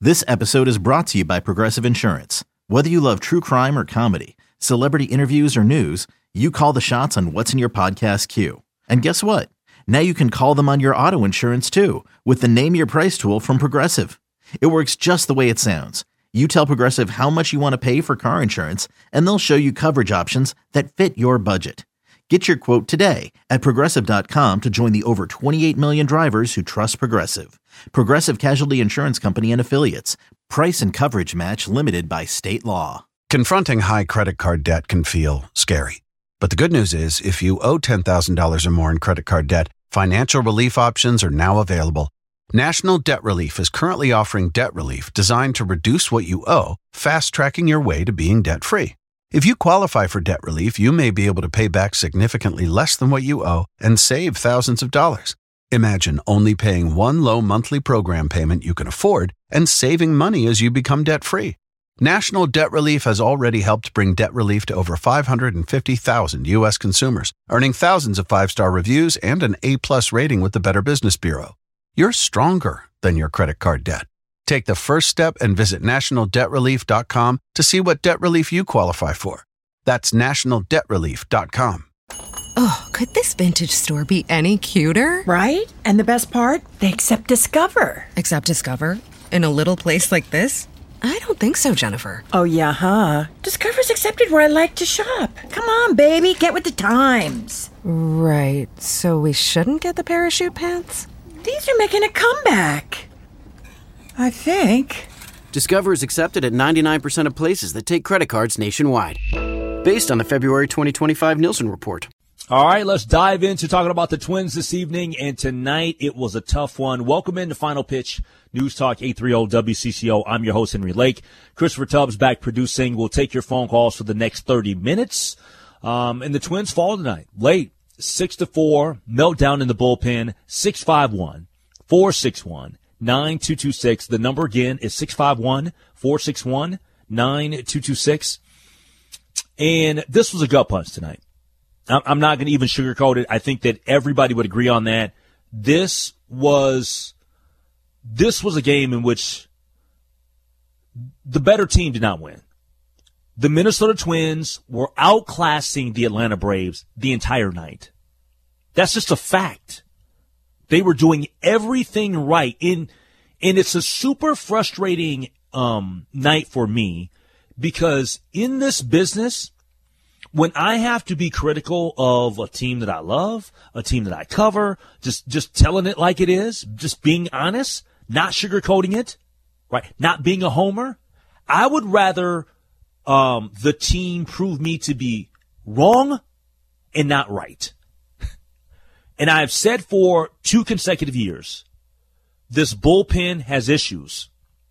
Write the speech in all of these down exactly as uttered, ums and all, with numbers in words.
This episode is brought to you by Progressive Insurance. Whether you love true crime or comedy, celebrity interviews or news, you call the shots on what's in your podcast queue. And guess what? Now you can call them on your auto insurance too with the Name Your Price tool from Progressive. It works just the way it sounds. You tell Progressive how much you want to pay for car insurance, and they'll show you coverage options that fit your budget. Get your quote today at Progressive dot com to join the over twenty-eight million drivers who trust Progressive. Progressive Casualty Insurance Company and Affiliates. Price and coverage match limited by state law. Confronting high credit card debt can feel scary. But the good news is, if you owe ten thousand dollars or more in credit card debt, financial relief options are now available. National Debt Relief is currently offering debt relief designed to reduce what you owe, fast-tracking your way to being debt-free. If you qualify for debt relief, you may be able to pay back significantly less than what you owe and save thousands of dollars. Imagine only paying one low monthly program payment you can afford and saving money as you become debt-free. National Debt Relief has already helped bring debt relief to over five hundred fifty thousand U S consumers, earning thousands of five-star reviews and an A-plus rating with the Better Business Bureau. You're stronger than your credit card debt. Take the first step and visit national debt relief dot com to see what debt relief you qualify for. That's national debt relief dot com. Oh, could this vintage store be any cuter? Right? And the best part? They accept Discover. Accept Discover? In a little place like this? I don't think so, Jennifer. Oh, yeah, huh? Discover's accepted where I like to shop. Come on, baby, get with the times. Right, so we shouldn't get the parachute pants? These are making a comeback. I think. Discover is accepted at ninety-nine percent of places that take credit cards nationwide. Based on the February twenty twenty-five Nielsen report. All right, let's dive into talking about the Twins this evening. And tonight, it was a tough one. Welcome into Final Pitch, News Talk eight thirty W C C O. I'm your host, Henry Lake. Christopher Tubbs back producing. We'll take your phone calls for the next thirty minutes. Um, and the Twins fall tonight, late, six to four, meltdown in the bullpen, six five one, four six one, nine two two six. The number again is six five one, four six one, nine two two six. And this was a gut punch tonight. I'm not going to even sugarcoat it. I think that everybody would agree on that. This was, this was a game in which the better team did not win. The Minnesota Twins were outclassing the Atlanta Braves the entire night. That's just a fact. They were doing everything right. In, and it's a super frustrating um, night for me because in this business, when I have to be critical of a team that I love, a team that I cover, just, just telling it like it is, just being honest, not sugarcoating it, right? Not being a homer. I would rather, um, the team prove me to be wrong and not right. And I've said for two consecutive years, this bullpen has issues.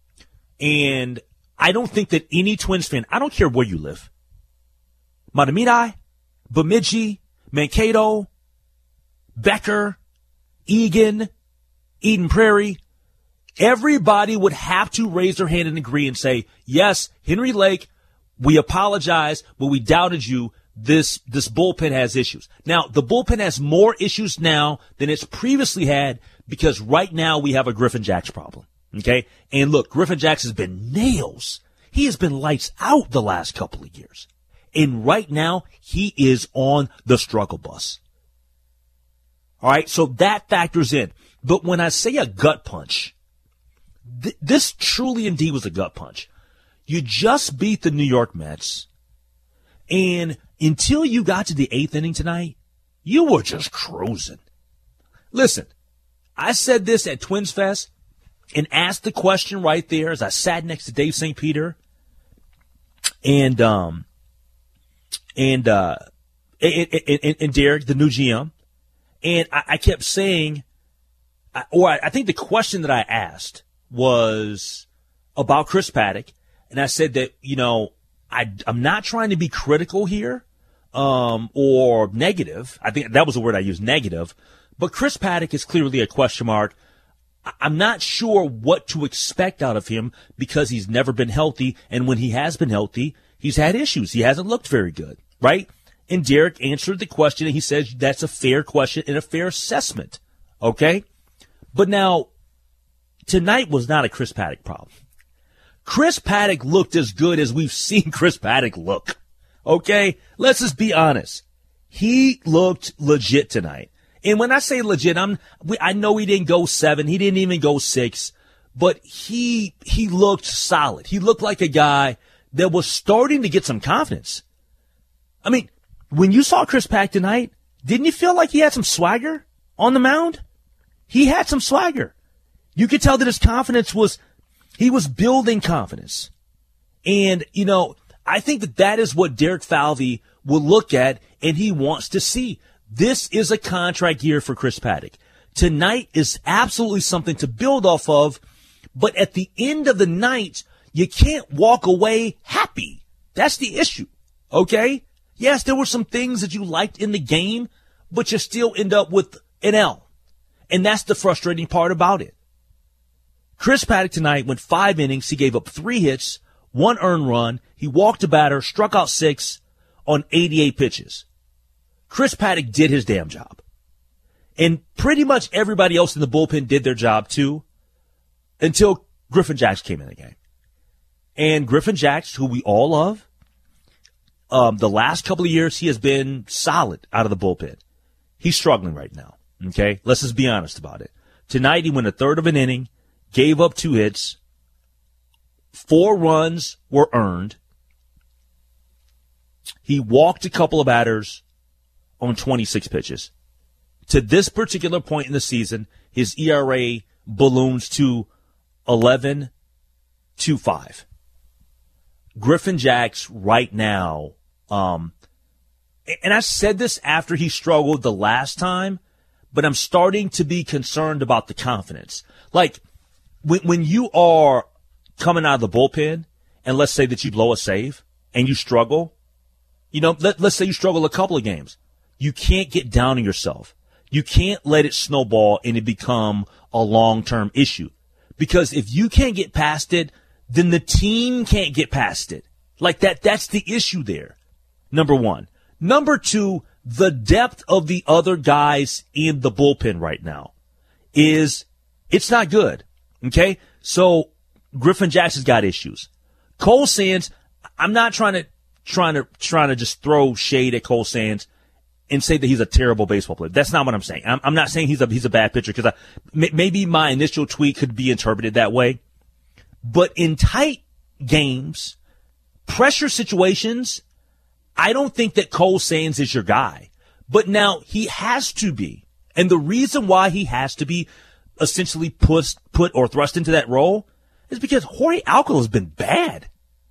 And I don't think that any Twins fan, I don't care where you live, Matamidi, Bemidji, Mankato, Becker, Egan, Eden Prairie, everybody would have to raise their hand and agree and say, yes, Henry Lake, we apologize, but we doubted you. This, this bullpen has issues. Now, the bullpen has more issues now than it's previously had because right now we have a Griffin Jax problem. Okay? And look, Griffin Jax has been nails. He has been lights out the last couple of years. And right now, he is on the struggle bus. All right, so that factors in. But when I say a gut punch, th- this truly indeed was a gut punch. You just beat the New York Mets, and until you got to the eighth inning tonight, you were just cruising. Listen, I said this at Twins Fest and asked the question right there as I sat next to Dave Saint Peter, and um. And, uh, and, and, and Derek, the new G M. And I, I kept saying, or I, I think the question that I asked was about Chris Paddack. And I said that, you know, I, I'm not trying to be critical here, um, or negative. I think that was the word I used, negative. But Chris Paddack is clearly a question mark. I'm not sure what to expect out of him because he's never been healthy. And when he has been healthy, he's had issues. He hasn't looked very good, right? And Derek answered the question, and he says that's a fair question and a fair assessment, okay? But now, tonight was not a Chris Paddack problem. Chris Paddack looked as good as we've seen Chris Paddack look. Okay? Let's just be honest. He looked legit tonight. And when I say legit, I'm, I know he didn't go seven. He didn't even go six. But he, he looked solid. He looked like a guy that was starting to get some confidence. I mean, when you saw Chris Paddack tonight, didn't you feel like he had some swagger on the mound? He had some swagger. You could tell that his confidence was, he was building confidence. And, you know, I think that that is what Derek Falvey will look at and he wants to see. This is a contract year for Chris Paddack. Tonight is absolutely something to build off of, but at the end of the night, you can't walk away happy. That's the issue, okay? Yes, there were some things that you liked in the game, but you still end up with an L. And that's the frustrating part about it. Chris Paddack tonight went five innings. He gave up three hits, one earned run. He walked a batter, struck out six on eighty-eight pitches. Chris Paddack did his damn job. And pretty much everybody else in the bullpen did their job too, until Griffin Jax came in the game. And Griffin Jax, who we all love, um, the last couple of years he has been solid out of the bullpen. He's struggling right now, okay? Let's just be honest about it. Tonight he went a third of an inning, gave up two hits, four runs were earned. He walked a couple of batters on twenty-six pitches. To this particular point in the season, his E R A balloons to eleven to five. Griffin Jax right now, um, and I said this after he struggled the last time, but I'm starting to be concerned about the confidence. Like, when, when you are coming out of the bullpen, and let's say that you blow a save, and you struggle, you know, let, let's say you struggle a couple of games. You can't get down on yourself. You can't let it snowball and it become a long-term issue. Because if you can't get past it, then the team can't get past it. Like that, that's the issue there. Number one. Number two, the depth of the other guys in the bullpen right now is, it's not good. Okay? So, Griffin Jax has got issues. Cole Sands, I'm not trying to, trying to, trying to just throw shade at Cole Sands and say that he's a terrible baseball player. That's not what I'm saying. I'm, I'm not saying he's a, he's a bad pitcher because maybe my initial tweet could be interpreted that way. But in tight games, pressure situations, I don't think that Cole Sands is your guy. But now he has to be. And the reason why he has to be essentially put, put or thrust into that role is because Jorge Alcala has been bad.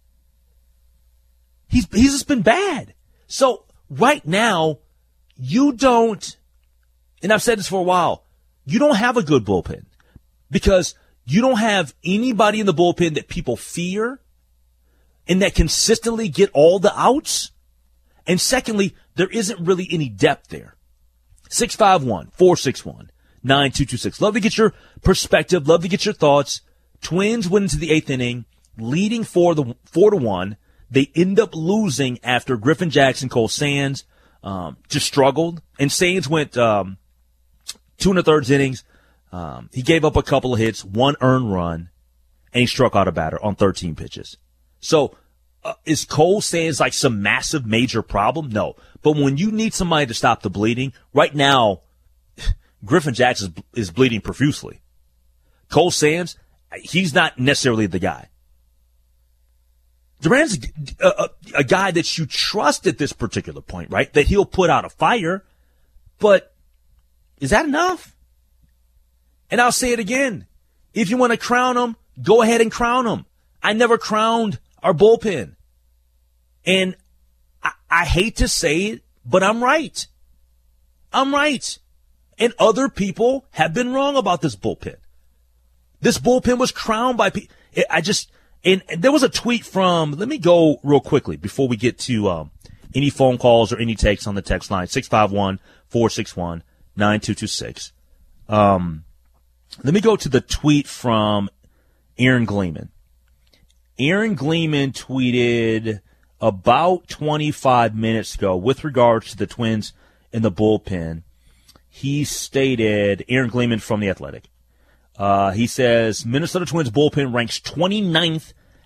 He's, he's just been bad. So right now, you don't, and I've said this for a while, you don't have a good bullpen because you don't have anybody in the bullpen that people fear and that consistently get all the outs. And secondly, there isn't really any depth there. six five one, four six one, nine two two six. Love to get your perspective. Love to get your thoughts. Twins went into the eighth inning, leading four, the, four to one. They end up losing after Griffin Jax, Cole Sands um, just struggled. And Sands went um, two and a third innings. Um, he gave up a couple of hits, one earned run, and he struck out a batter on thirteen pitches. So uh, is Cole Sands like some massive major problem? No. But when you need somebody to stop the bleeding, right now, Griffin Jax is, is bleeding profusely. Cole Sands, he's not necessarily the guy. Duran's a, a, a guy that you trust at this particular point, right? That he'll put out a fire. But is that enough? And I'll say it again. If you want to crown him, go ahead and crown him. I never crowned our bullpen. And I, I hate to say it, but I'm right. I'm right. And other people have been wrong about this bullpen. This bullpen was crowned by people. I just... And there was a tweet from, let me go real quickly before we get to um, any phone calls or any takes on the text line, six five one, four six one, nine two two six. Um, let me go to the tweet from Aaron Gleeman. Aaron Gleeman tweeted about twenty-five minutes ago with regards to the Twins in the bullpen. He stated, Aaron Gleeman from The Athletic, Uh, he says, Minnesota Twins bullpen ranks twenty-ninth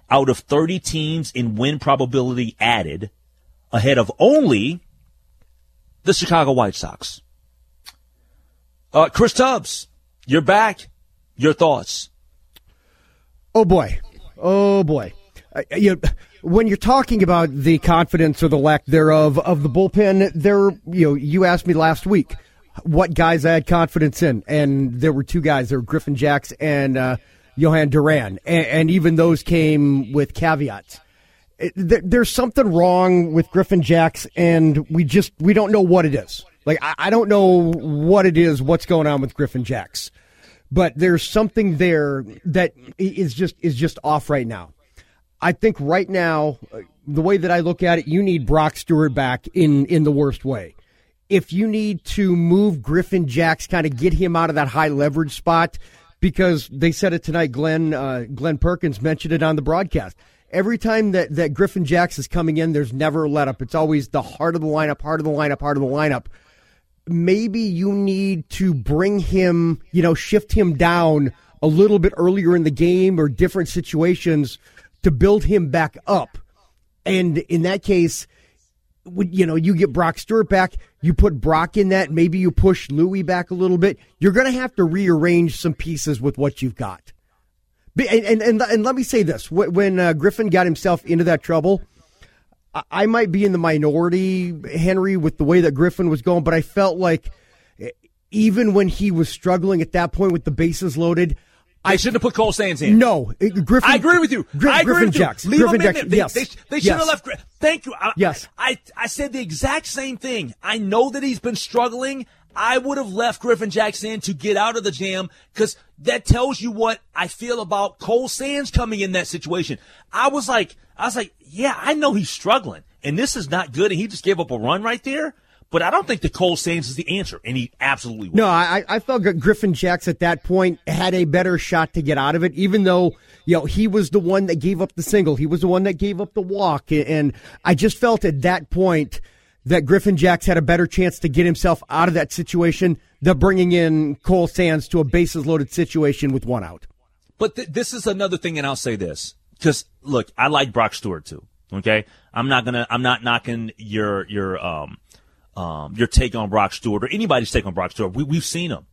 out of thirty teams in win probability added, ahead of only the Chicago White Sox. Uh, Chris Tubbs, you're back. Your thoughts? Oh, boy. Oh, boy. Uh, you know, when you're talking about the confidence or the lack thereof of the bullpen, there, you know, you asked me last week what guys I had confidence in, and there were two guys. There were Griffin Jax and uh, Johan Duran, and, and even those came with caveats. It, there, there's something wrong with Griffin Jax, and we just we don't know what it is. Like I, I don't know what it is, what's going on with Griffin Jax, but there's something there that is just is just off right now. I think right now, the way that I look at it, you need Brock Stewart back in in the worst way. If you need to move Griffin Jax, kind of get him out of that high leverage spot, because they said it tonight. Glenn uh, Glenn Perkins mentioned it on the broadcast. Every time that, that Griffin Jax is coming in, there's never a let up. It's always the heart of the lineup, heart of the lineup, heart of the lineup. Maybe you need to bring him, you know, shift him down a little bit earlier in the game or different situations to build him back up. And in that case, you know, you get Brock Stewart back, you put Brock in that, maybe you push Louis back a little bit. You're going to have to rearrange some pieces with what you've got. And, and, and, and let me say this. When uh, Griffin got himself into that trouble, I might be in the minority, Henry, with the way that Griffin was going, but I felt like even when he was struggling at that point with the bases loaded, I shouldn't have put Cole Sands in. No, Griffin. I agree with you. Gri- I agree Griffin with you. Jax. Leave Griffin him in Jax. there. They, yes. they, they should yes. have left. Thank you. I, yes. I, I, I said the exact same thing. I know that he's been struggling. I would have left Griffin Jax in to get out of the jam, because that tells you what I feel about Cole Sands coming in that situation. I was like, I was like, yeah, I know he's struggling, and this is not good, and he just gave up a run right there. But I don't think that Cole Sands is the answer, and he absolutely was. No, I, I felt that Griffin Jax at that point had a better shot to get out of it, even though, you know, he was the one that gave up the single. He was the one that gave up the walk. And I just felt at that point that Griffin Jax had a better chance to get himself out of that situation than bringing in Cole Sands to a bases-loaded situation with one out. But th- this is another thing, and I'll say this, because, look, I like Brock Stewart, too, okay? I'm not gonna, I'm not knocking your, your, um, Um, your take on Brock Stewart or anybody's take on Brock Stewart. We, we've seen him.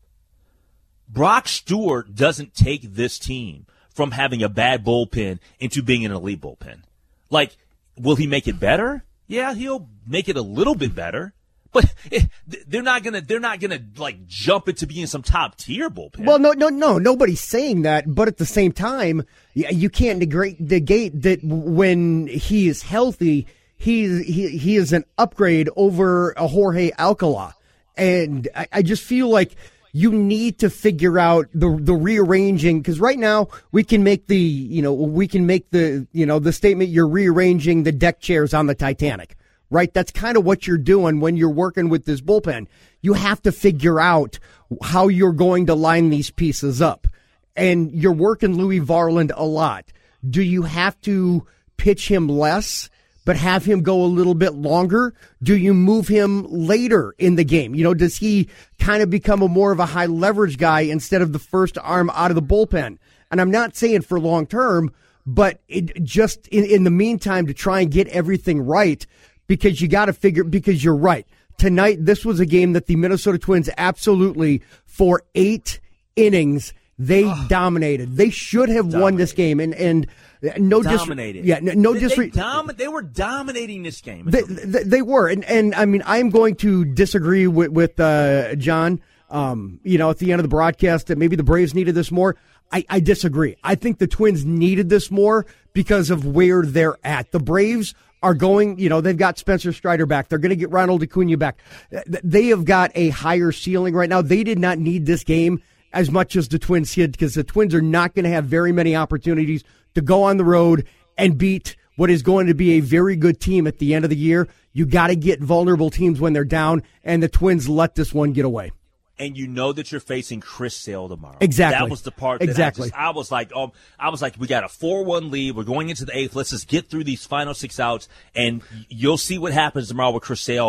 Brock Stewart doesn't take this team from having a bad bullpen into being an elite bullpen. Like, will he make it better? Yeah, he'll make it a little bit better. But it, they're not gonna, they're not gonna like jump into being some top tier bullpen. Well, no, no, no, nobody's saying that. But at the same time, you can't negate, negate that when he is healthy, He, he he is an upgrade over a Jorge Alcala. And I, I just feel like you need to figure out the the rearranging, because right now we can make the, you know, we can make the, you know, the statement you're rearranging the deck chairs on the Titanic, right? That's kind of what you're doing when you're working with this bullpen. You have to figure out how you're going to line these pieces up. And you're working Louis Varland a lot. Do you have to pitch him less but have him go a little bit longer? Do you move him later in the game? You know, does he kind of become a more of a high leverage guy instead of the first arm out of the bullpen? And I'm not saying for long term, but it just in, in the meantime to try and get everything right, because you got to figure, because you're right. Tonight, this was a game that the Minnesota Twins absolutely, for eight innings, they oh, dominated. They should have dominated. won this game. And, and, No dominated. Dis- yeah, no, no they, disre- they, dom- they were dominating this game. They, they, they were, and and I mean, I'm going to disagree with with uh, John. Um, you know, at the end of the broadcast, that maybe the Braves needed this more. I, I disagree. I think the Twins needed this more because of where they're at. The Braves are going. You know, they've got Spencer Strider back. They're going to get Ronald Acuna back. They have got a higher ceiling right now. They did not need this game as much as the Twins did, because the Twins are not going to have very many opportunities to go on the road and beat what is going to be a very good team at the end of the year. You got to get vulnerable teams when they're down, and the Twins let this one get away. And you know that you're facing Chris Sale tomorrow. Exactly. That was the part that exactly. I, just, I was like, oh, I was like, we got a four one lead. We're going into the eighth. Let's just get through these final six outs, and you'll see what happens tomorrow with Chris Sale.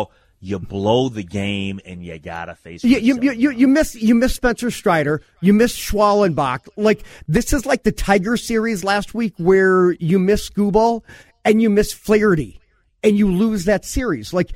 you blow the game and you gotta face. You you, you you you miss you miss Spencer Strider, you miss Schwallenbach. Like this is like the Tiger series last week where you miss Skubal and you miss Flaherty and you lose that series. Like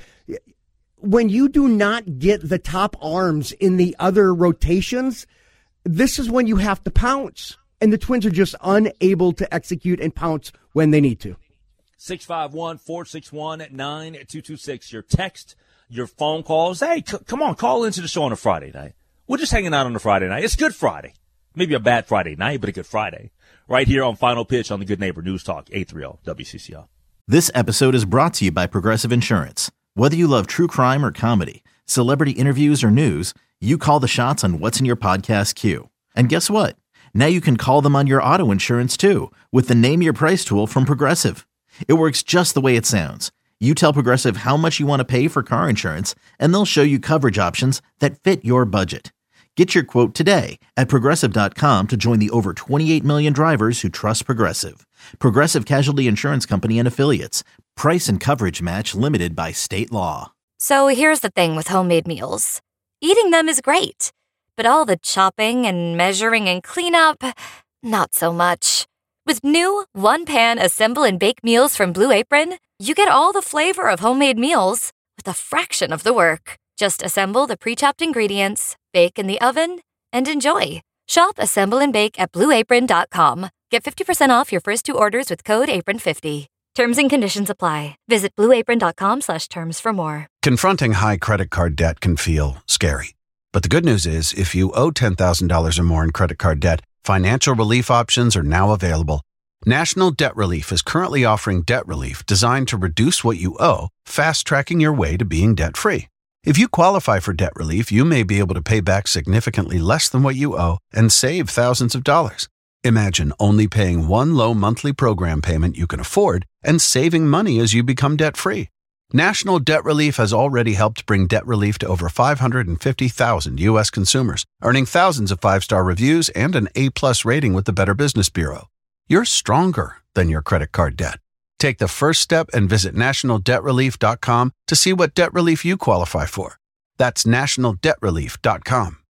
when you do not get the top arms in the other rotations, this is when you have to pounce. And the Twins are just unable to execute and pounce when they need to. six five one, four six one, nine two two six. Your text, your phone calls. Hey, c- come on, call into the show on a Friday night. We're just hanging out on a Friday night. It's Good Friday. Maybe a bad Friday night, but a good Friday. Right here on Final Pitch on the Good Neighbor News Talk, eight thirty W C C O. This episode is brought to you by Progressive Insurance. Whether you love true crime or comedy, celebrity interviews or news, you call the shots on what's in your podcast queue. And guess what? Now you can call them on your auto insurance too with the Name Your Price tool from Progressive. It works just the way it sounds. You tell Progressive how much you want to pay for car insurance, and they'll show you coverage options that fit your budget. Get your quote today at Progressive dot com to join the over twenty-eight million drivers who trust Progressive. Progressive Casualty Insurance Company and Affiliates. Price and coverage match limited by state law. So here's the thing with homemade meals. Eating them is great, but all the chopping and measuring and cleanup, not so much. With new one-pan assemble and bake meals from Blue Apron, you get all the flavor of homemade meals with a fraction of the work. Just assemble the pre-chopped ingredients, bake in the oven, and enjoy. Shop Assemble and Bake at blue apron dot com. Get fifty percent off your first two orders with code apron fifty. Terms and conditions apply. Visit blue apron dot com slash terms for more. Confronting high credit card debt can feel scary. But the good news is, if you owe ten thousand dollars or more in credit card debt, financial relief options are now available. National Debt Relief is currently offering debt relief designed to reduce what you owe, fast-tracking your way to being debt-free. If you qualify for debt relief, you may be able to pay back significantly less than what you owe and save thousands of dollars. Imagine only paying one low monthly program payment you can afford and saving money as you become debt-free. National Debt Relief has already helped bring debt relief to over five hundred fifty thousand U S consumers, earning thousands of five-star reviews and an A-plus rating with the Better Business Bureau. You're stronger than your credit card debt. Take the first step and visit national debt relief dot com to see what debt relief you qualify for. That's national debt relief dot com.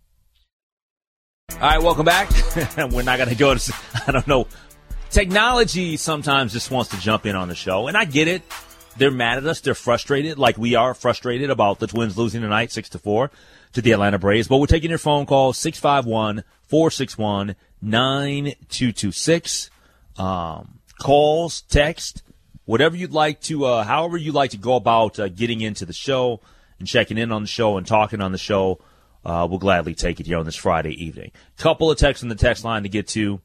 All right, welcome back. We're not going to go to, I don't know. Technology sometimes just wants to jump in on the show, and I get it. They're mad at us. They're frustrated, like we are frustrated about the Twins losing tonight, six to four, to the Atlanta Braves. But we're taking your phone call, six five one, four six one, nine two two six. Um, calls, text, whatever you'd like to, uh, however you'd like to go about uh, getting into the show and checking in on the show and talking on the show. Uh, we'll gladly take it here on this Friday evening. Couple of texts on the text line to get to.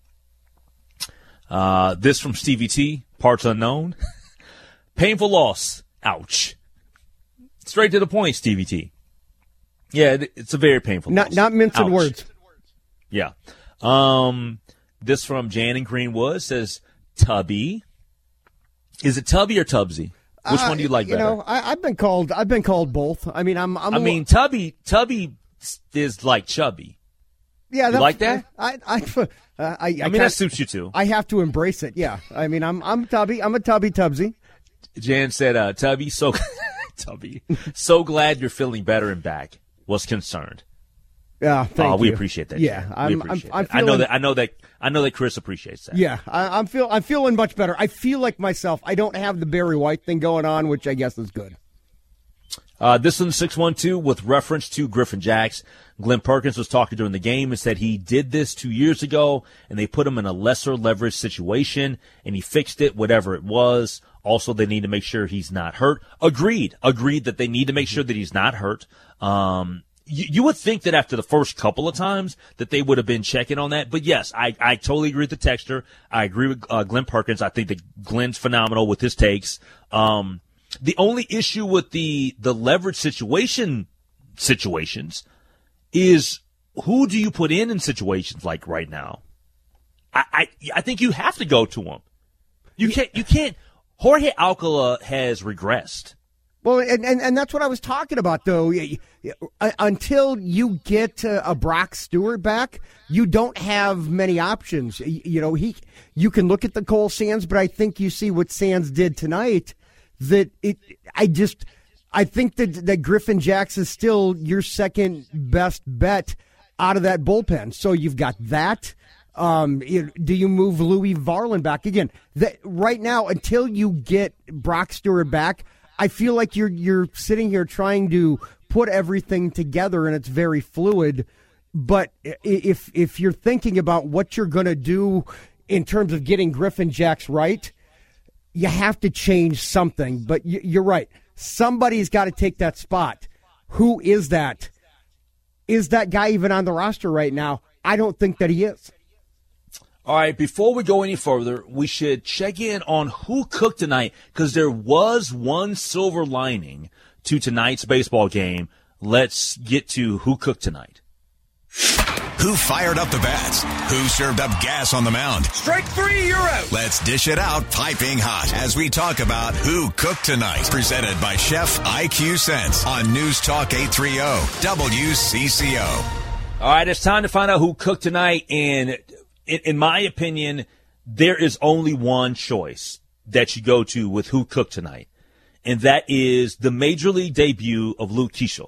Uh, this from Stevie T, parts unknown. Painful loss. Ouch. Straight to the point, Stevie T. Yeah, it's a very painful not, loss. Not mincing Ouch. words. Yeah. Um, this from Jan in Greenwood says, Tubby. Is it Tubby or Tubbsy? Which uh, one do you like you better? You know, I, I've been called. I've been called both. I mean, I'm. I'm I a, mean, Tubby. Tubby is like chubby. Yeah, you like that? I. I. I, I, I mean, that suits you too. I have to embrace it. Yeah. I mean, I'm. I'm Tubby. I'm a Tubby Tubbsy. Jan said, uh, "Tubby, so Tubby, so glad you're feeling better and back. Was concerned." Yeah, thank uh, we you. appreciate that. Yeah, we I'm, appreciate I'm, I'm that. feeling, I know that. I know that. I know that Chris appreciates that. Yeah, I, I'm feel. I'm feeling much better. I feel like myself. I don't have the Barry White thing going on, which I guess is good. Uh, this one, six one two, with reference to Griffin Jax. Glenn Perkins was talking during the game and said he did this two years ago, and they put him in a lesser leverage situation, and he fixed it, whatever it was. Also, they need to make sure he's not hurt. Agreed. Agreed that they need to make sure that he's not hurt. Um, you, you would think that after the first couple of times that they would have been checking on that. But, yes, I, I totally agree with the texter. I agree with uh, Glenn Perkins. I think that Glenn's phenomenal with his takes. Um, the only issue with the, the leverage situation situations is who do you put in in situations like right now? I, I, I think you have to go to him. You can't, you can't. Jorge Alcala has regressed. Well, and, and, and that's what I was talking about, though. Until you get a Brock Stewart back, you don't have many options. You know, he, you can look at the Cole Sands, but I think you see what Sands did tonight. That it, I just, I think that, that Griffin Jax is still your second best bet out of that bullpen. So you've got that. Um, you, do you move Louis Varland back again? That right now, until you get Brock Stewart back, I feel like you're you're sitting here trying to put everything together, and it's very fluid. But if if you're thinking about what you're going to do in terms of getting Griffin Jax right, you have to change something. But you're right. Somebody's got to take that spot. Who is that? Is that guy even on the roster right now? I don't think that he is. All right, before we go any further, we should check in on who cooked tonight, because there was one silver lining to tonight's baseball game. Let's get to who cooked tonight. Who fired up the bats? Who served up gas on the mound? Strike three, you're out. Let's dish it out piping hot as we talk about who cooked tonight. Presented by Chef I Q Sense on News Talk eight thirty W C C O. All right, it's time to find out who cooked tonight, and in, in my opinion, there is only one choice that you go to with who cooked tonight, and that is the Major League debut of Luke Keeschel.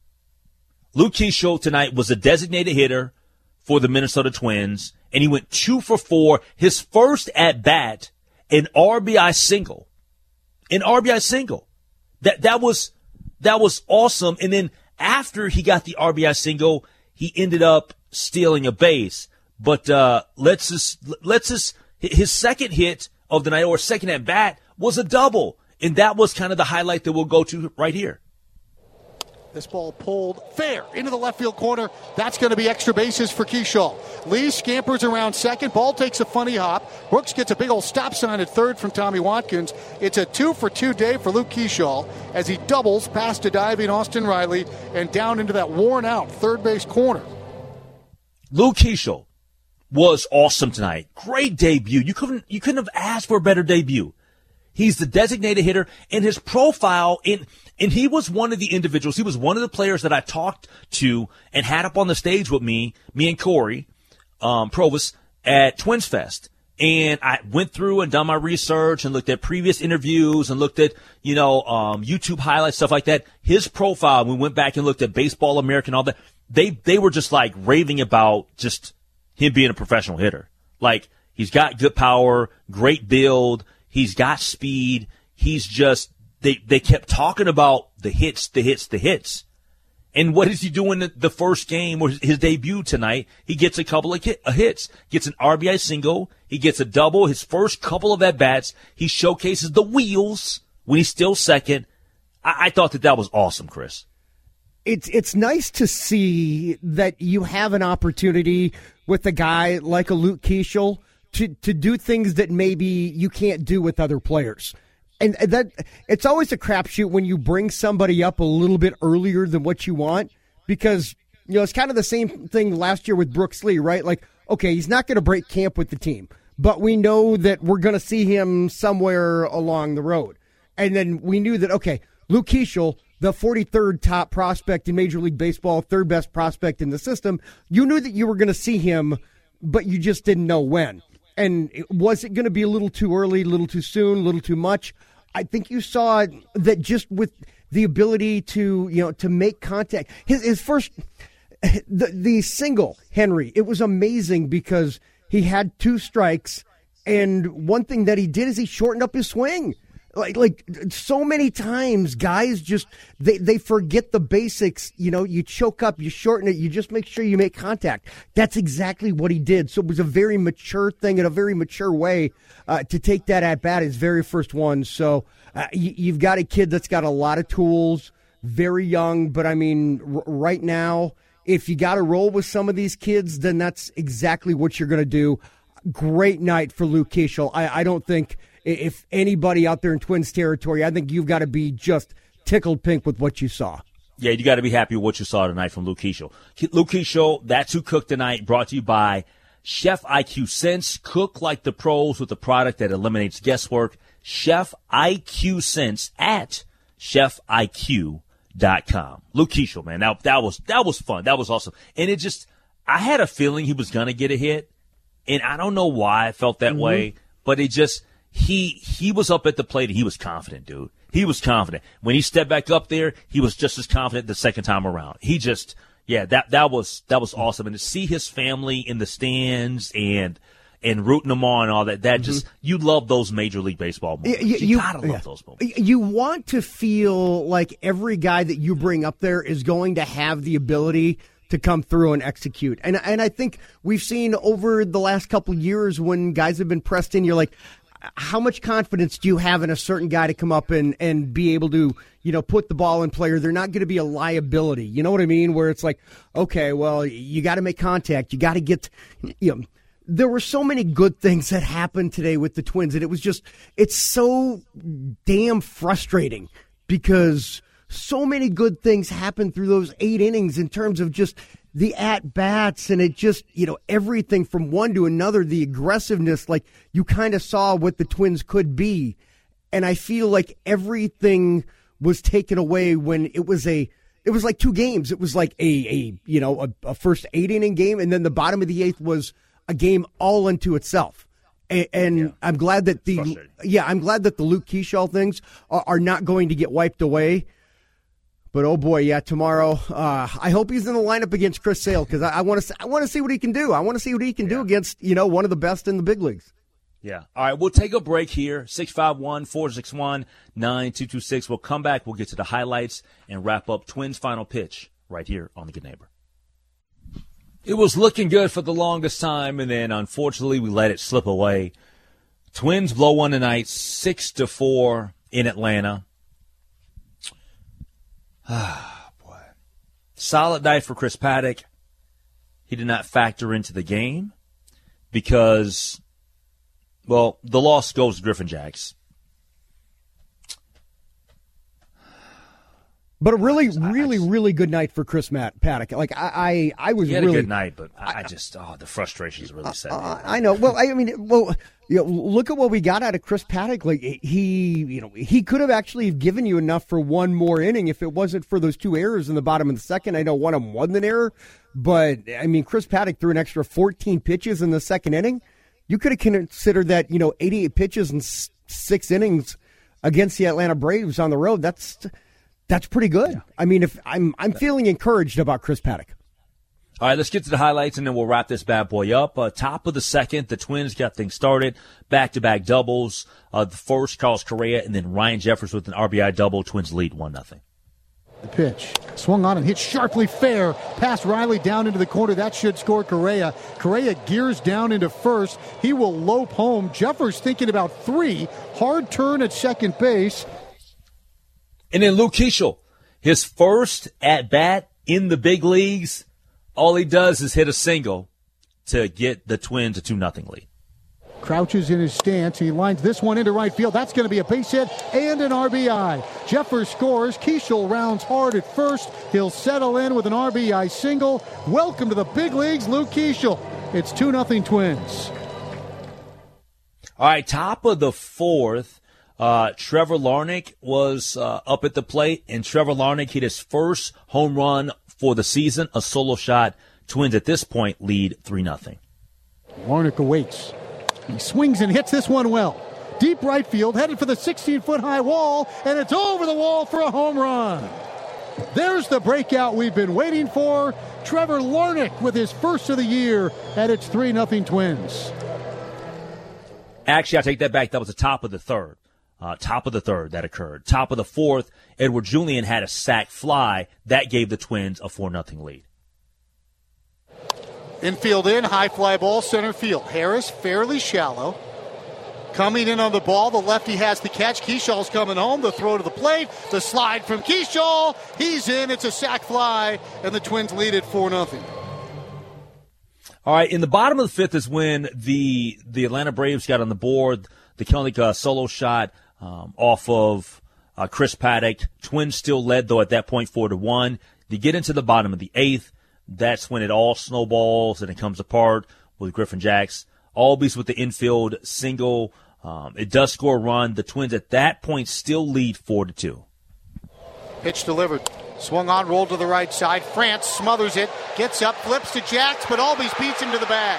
Luke Keeschel tonight was a designated hitter for the Minnesota Twins, and he went two for four. His first at-bat, an R B I single. An R B I single. That that was that was awesome. And then after he got the R B I single, he ended up stealing a base. But uh, let's just let's just his second hit of the night, or second at bat, was a double, and that was kind of the highlight that we'll go to right here. This ball pulled fair into the left field corner. That's going to be extra bases for Keeschel. Lee scampers around second. Ball takes a funny hop. Brooks gets a big old stop sign at third from Tommy Watkins. It's a two for two day for Luke Keeschel as he doubles past a diving Austin Riley and down into that worn out third base corner. Luke Keeschel was awesome tonight. Great debut. You couldn't you couldn't have asked for a better debut. He's the designated hitter, and his profile, in, and he was one of the individuals, he was one of the players that I talked to and had up on the stage with me, me and Corey um, Provis at Twins Fest. And I went through and done my research and looked at previous interviews and looked at, you know, um, YouTube highlights, stuff like that. His profile, we went back and looked at Baseball America and all that. They, they were just like raving about just him being a professional hitter. Like, he's got good power, great build. He's got speed. He's just, they, they kept talking about the hits, the hits, the hits. And what is he doing the, the first game or his, his debut tonight? He gets a couple of hit, uh, hits, gets an R B I single. He gets a double. His first couple of at-bats, he showcases the wheels when he's still second. I, I thought that that was awesome, Chris. It's, it's nice to see that you have an opportunity with a guy like a Luke Keeschel to, to do things that maybe you can't do with other players. And that it's always a crapshoot when you bring somebody up a little bit earlier than what you want, because, you know, it's kind of the same thing last year with Brooks Lee, right? Like, okay, he's not going to break camp with the team, but we know that we're going to see him somewhere along the road. And then we knew that, okay, Luke Keeschel, the forty-third top prospect in Major League Baseball, third best prospect in the system, you knew that you were going to see him, but you just didn't know when. And was it going to be a little too early, a little too soon, a little too much? I think you saw that just with the ability to, you know, to make contact. His, his first, the, the single, Henry, it was amazing because he had two strikes, and one thing that he did is he shortened up his swing. Like, like so many times, guys just, they, they forget the basics. You know, you choke up, you shorten it, you just make sure you make contact. That's exactly what he did. So it was a very mature thing in a very mature way uh, to take that at bat, his very first one. So uh, you, you've got a kid that's got a lot of tools, very young. But I mean, r- right now, if you got to roll with some of these kids, then that's exactly what you're going to do. Great night for Luke Keeschel. I, I don't think. If anybody out there in Twins territory, I think you've got to be just tickled pink with what you saw. Yeah, you got to be happy with what you saw tonight from Luke Keeschel. Luke Keeschel, that's who cooked tonight, brought to you by Chef I Q Sense. Cook like the pros with a product that eliminates guesswork. Chef I Q Sense at chef I Q dot com. Luke Keeschel, man, that, that was that was fun. That was awesome. And it just, I had a feeling he was going to get a hit, and I don't know why I felt that mm-hmm. way, but it just, he he was up at the plate and he was confident, dude. He was confident. When he stepped back up there, he was just as confident the second time around. He just, yeah, that that was that was awesome. And to see his family in the stands and and rooting them on and all that, that mm-hmm. just, you love those Major League Baseball moments. You, you, you gotta love yeah. those moments. You want to feel like every guy that you bring up there is going to have the ability to come through and execute. And and I think we've seen over the last couple of years when guys have been pressed in, you're like, how much confidence do you have in a certain guy to come up and, and be able to, you know, put the ball in play, or they're not going to be a liability? You know what I mean? Where it's like, okay, well, you got to make contact. You got to get, you know, there were so many good things that happened today with the Twins, and it was just, it's so damn frustrating because so many good things happened through those eight innings in terms of just the at-bats, and it just, you know, everything from one to another, the aggressiveness, like you kind of saw what the Twins could be. And I feel like everything was taken away when it was a, it was like two games. It was like a, a you know, a, a first eight-inning game, and then the bottom of the eighth was a game all unto itself. And, and yeah. I'm glad that the, yeah, I'm glad that the Luke Keeschall things are, are not going to get wiped away. But oh boy, yeah, tomorrow. Uh, I hope he's in the lineup against Chris Sale because I want to. I want to see what he can do. I want to see what he can yeah. do against, you know, one of the best in the big leagues. Yeah. All right, we'll take a break here. six five one, four six one, nine two two six. We'll come back. We'll get to the highlights and wrap up Twins' final pitch right here on The Good Neighbor. It was looking good for the longest time, and then unfortunately we let it slip away. Twins blow one tonight, six to four in Atlanta. Ah, boy. Solid night for Chris Paddack. He did not factor into the game because, well, the loss goes to Griffin Jax. But a really, really, really good night for Chris Matt Paddack. Like I, I, I was he had really a good night, but I, I just, oh, the frustrations really set. Uh, I know. Well, I mean, well, you know, look at what we got out of Chris Paddack. Like he, you know, he could have actually given you enough for one more inning if it wasn't for those two errors in the bottom of the second. I know one of them wasn't an error, but I mean, Chris Paddack threw an extra fourteen pitches in the second inning. You could have considered that, you know, eighty-eight pitches in six innings against the Atlanta Braves on the road. That's. That's pretty good. Yeah. I mean, if I'm I'm feeling encouraged about Chris Paddack. All right, let's get to the highlights, and then we'll wrap this bad boy up. Uh, top of the second, the Twins got things started. Back-to-back doubles. Uh, the first, Carlos Correa, and then Ryan Jeffers with an R B I double. Twins lead one nothing. The pitch. Swung on and hit sharply fair. Past Riley down into the corner. That should score Correa. Correa gears down into first. He will lope home. Jeffers thinking about three. Hard turn at second base. And then Luke Keeschall, his first at-bat in the big leagues, all he does is hit a single to get the Twins a two nothing lead. Crouches in his stance. He lines this one into right field. That's going to be a base hit and an R B I. Jeffers scores. Keeschall rounds hard at first. He'll settle in with an R B I single. Welcome to the big leagues, Luke Keeschall. It's two nothing Twins. All right, top of the fourth. Uh, Trevor Larnach was uh, up at the plate, and Trevor Larnach hit his first home run for the season, a solo shot. Twins at this point lead three nothing. Larnach awaits. He swings and hits this one well. Deep right field, headed for the sixteen-foot high wall, and it's over the wall for a home run. There's the breakout we've been waiting for. Trevor Larnach with his first of the year, and it's three nothing Twins. Actually, I take that back. That was the top of the third. Uh, top of the third that occurred. Top of the fourth, Edward Julian had a sac fly. That gave the Twins a four nothing lead. Infield in, high fly ball, center field. Harris fairly shallow. Coming in on the ball, the lefty has the catch. Keeschall's coming home. The throw to the plate. The slide from Keeschall. He's in. It's a sac fly, and the Twins lead it four nothing. All right, in the bottom of the fifth is when the the Atlanta Braves got on the board. The Kelenic uh, solo shot um, off of uh, Chris Paddack. Twins still led, though, at that point, four to one. You get into the bottom of the eighth. That's when it all snowballs and it comes apart with Griffin Jax. Albies with the infield single. Um, it does score a run. The Twins at that point still lead four to two. Pitch delivered. Swung on, rolled to the right side. France smothers it, gets up, flips to Jax, but Albies beats him to the bag.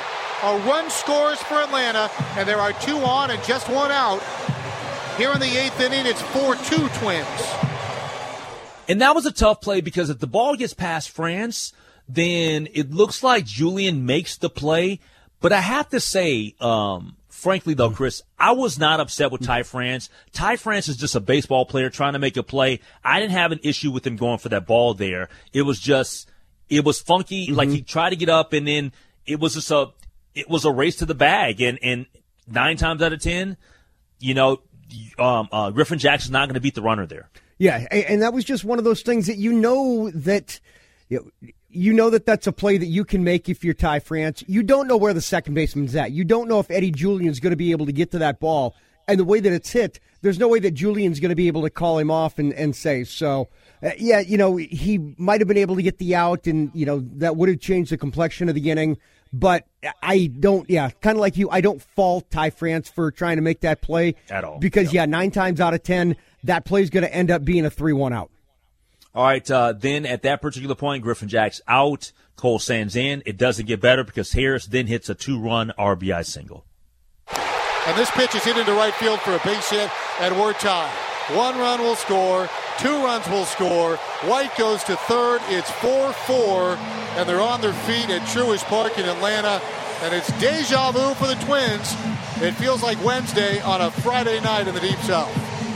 A run scores for Atlanta, and there are two on and just one out. Here in the eighth inning, it's four two Twins. And that was a tough play because if the ball gets past France, then it looks like Julian makes the play. But I have to say, um, frankly, though, Chris, I was not upset with Ty France. Ty France is just a baseball player trying to make a play. I didn't have an issue with him going for that ball there. It was just, it was funky. Mm-hmm. Like he tried to get up, and then it was just a, it was a race to the bag. And, and nine times out of ten, you know, um, uh, Griffin Jackson's not going to beat the runner there. Yeah, and that was just one of those things that you know that, you know, you know that that's a play that you can make if you're Ty France. You don't know where the second baseman's at. You don't know if Eddie Julian's going to be able to get to that ball. And the way that it's hit, there's no way that Julian's going to be able to call him off and, and save. So, uh, yeah, you know, he might have been able to get the out, and, you know, that would have changed the complexion of the inning. But I don't, yeah, kind of like you, I don't fault Ty France for trying to make that play. At all. Because, yeah, yeah nine times out of ten, that play's going to end up being a three one out. All right, uh, then at that particular point, Griffin Jack's out, Cole Sands in. It doesn't get better because Harris then hits a two-run R B I single. And this pitch is hit into right field for a base hit, and we're tied. One run will score, two runs will score. White goes to third. It's four four, and they're on their feet at Truist Park in Atlanta. And it's deja vu for the Twins. It feels like Wednesday on a Friday night in the Deep South.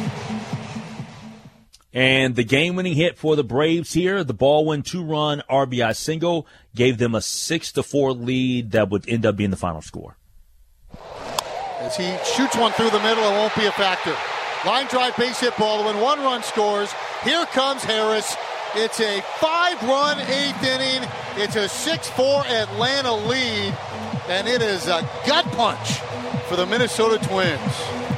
And the game-winning hit for the Braves here, the Baldwin two-run R B I single, gave them a six to four lead that would end up being the final score. As he shoots one through the middle, it won't be a factor. Line drive, base hit, Baldwin. One run scores. Here comes Harris. It's a five-run eighth inning. It's a six four Atlanta lead, and it is a gut punch for the Minnesota Twins.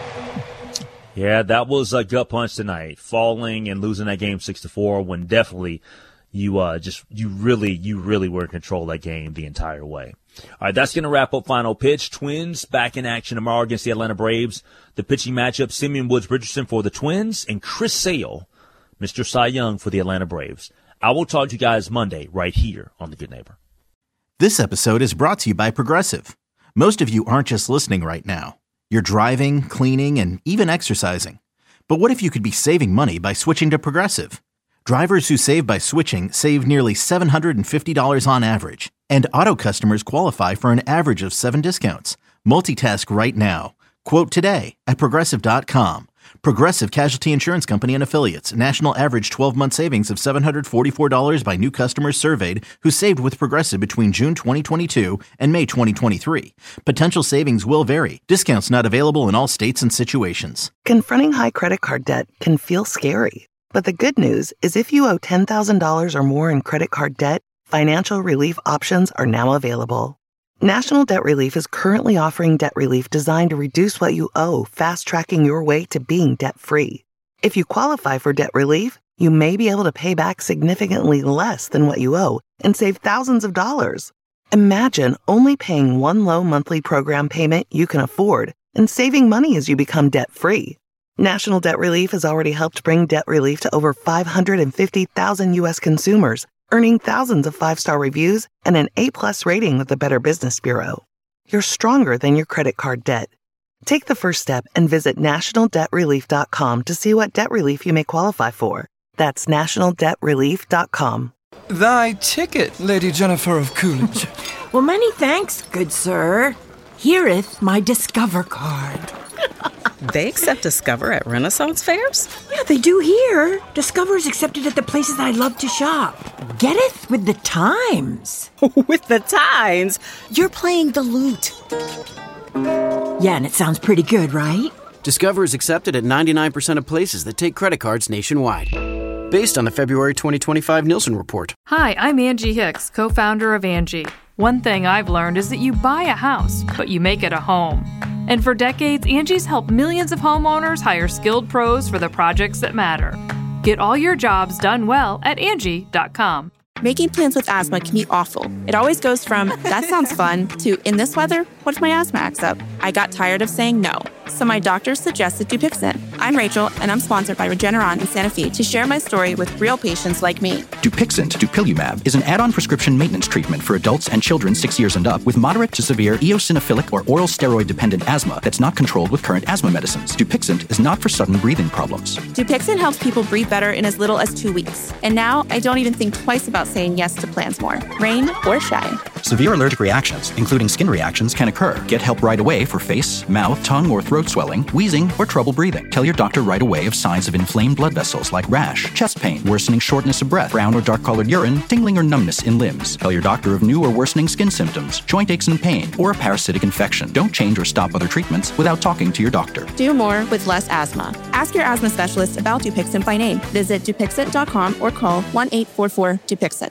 Yeah, that was a gut punch tonight, falling and losing that game six to four. When definitely you uh, just you really you really were in control of that game the entire way. All right, that's going to wrap up Final Pitch. Twins back in action tomorrow against the Atlanta Braves. The pitching matchup: Simeon Woods Richardson for the Twins and Chris Sale, Mister Cy Young, for the Atlanta Braves. I will talk to you guys Monday right here on The Good Neighbor. This episode is brought to you by Progressive. Most of you aren't just listening right now. You're driving, cleaning, and even exercising. But what if you could be saving money by switching to Progressive? Drivers who save by switching save nearly seven hundred fifty dollars on average. And auto customers qualify for an average of seven discounts. Multitask right now. Quote today at Progressive dot com. Progressive Casualty Insurance Company and Affiliates. National average twelve-month savings of seven hundred forty-four dollars by new customers surveyed who saved with Progressive between June twenty twenty-two and May twenty twenty-three. Potential savings will vary. Discounts not available in all states and situations. Confronting high credit card debt can feel scary. But the good news is if you owe ten thousand dollars or more in credit card debt, financial relief options are now available. National Debt Relief is currently offering debt relief designed to reduce what you owe, fast-tracking your way to being debt-free. If you qualify for debt relief, you may be able to pay back significantly less than what you owe and save thousands of dollars. Imagine only paying one low monthly program payment you can afford and saving money as you become debt-free. National Debt Relief has already helped bring debt relief to over five hundred fifty thousand U S consumers, earning thousands of five-star reviews and an A-plus rating with the Better Business Bureau. You're stronger than your credit card debt. Take the first step and visit national debt relief dot com to see what debt relief you may qualify for. That's national debt relief dot com. Thy ticket, Lady Jennifer of Coolidge. Well, many thanks, good sir. Here'th my Discover card. They accept Discover at Renaissance fairs? Yeah, they do here. Discover is accepted at the places I love to shop. Getteth with the times. With the times? You're playing the lute. Yeah, and it sounds pretty good, right? Discover is accepted at ninety-nine percent of places that take credit cards nationwide. Based on the February twenty twenty-five Nielsen report. Hi, I'm Angie Hicks, co-founder of Angie. One thing I've learned is that you buy a house, but you make it a home. And for decades, Angie's helped millions of homeowners hire skilled pros for the projects that matter. Get all your jobs done well at Angie dot com. Making plans with asthma can be awful. It always goes from, that sounds fun, to, in this weather, what if my asthma acts up? I got tired of saying no. so my doctor suggested Dupixent. I'm Rachel, and I'm sponsored by Regeneron in Santa Fe to share my story with real patients like me. Dupixent, dupilumab, is an add-on prescription maintenance treatment for adults and children six years and up with moderate to severe eosinophilic or oral steroid-dependent asthma that's not controlled with current asthma medicines. Dupixent is not for sudden breathing problems. Dupixent helps people breathe better in as little as two weeks. And now I don't even think twice about saying yes to plans more, rain or shine. Severe allergic reactions, including skin reactions, can occur. Get help right away for face, mouth, tongue, or throat swelling, wheezing, or trouble breathing. Tell your doctor right away of signs of inflamed blood vessels like rash, chest pain, worsening shortness of breath, brown or dark-colored urine, tingling or numbness in limbs. Tell your doctor of new or worsening skin symptoms, joint aches and pain, or a parasitic infection. Don't change or stop other treatments without talking to your doctor. Do more with less asthma. Ask your asthma specialist about Dupixent by name. Visit Dupixent dot com or call one eight four four Dupixent.